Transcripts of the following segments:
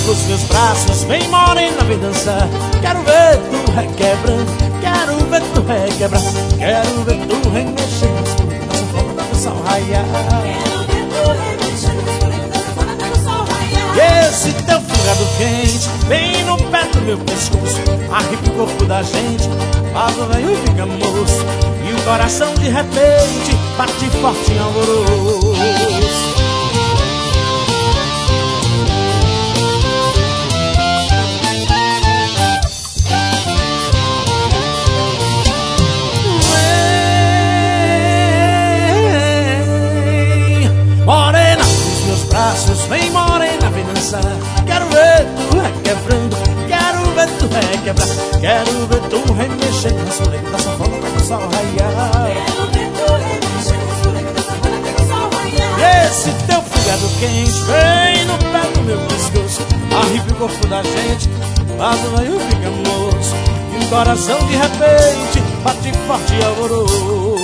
nos meus braços, vem morena, vem dançar. Quero ver tu requebrando, quero ver tu requebrar, quero ver tu remexendo nas folhas da sanfona até o sol raiar. Quero ver tu remexendo nas folhas da sanfona até o sol raiar. E esse teu fungado quente vem no pé do meu pescoço, arrepia o corpo da gente, faz o velho fica moço, e o coração de repente bate forte em alvoroço. Morena, nos meus braços, vem morena, vem dançar. Quero ver tu requebrando, quero ver tu requebrar, quero ver tu remexendo nas folhas da sanfona até o sol raiar. Quero ver tu remexendo nas folhas da sanfona até o sol raiar. Esse teu fungado quente vem no pé do meu pescoço, arrepia o corpo da gente, faz o velho fica moço, e o coração de repente bate forte e alvoroço.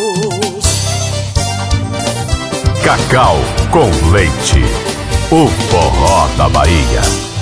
Cacau com Leite, o forró da Bahia.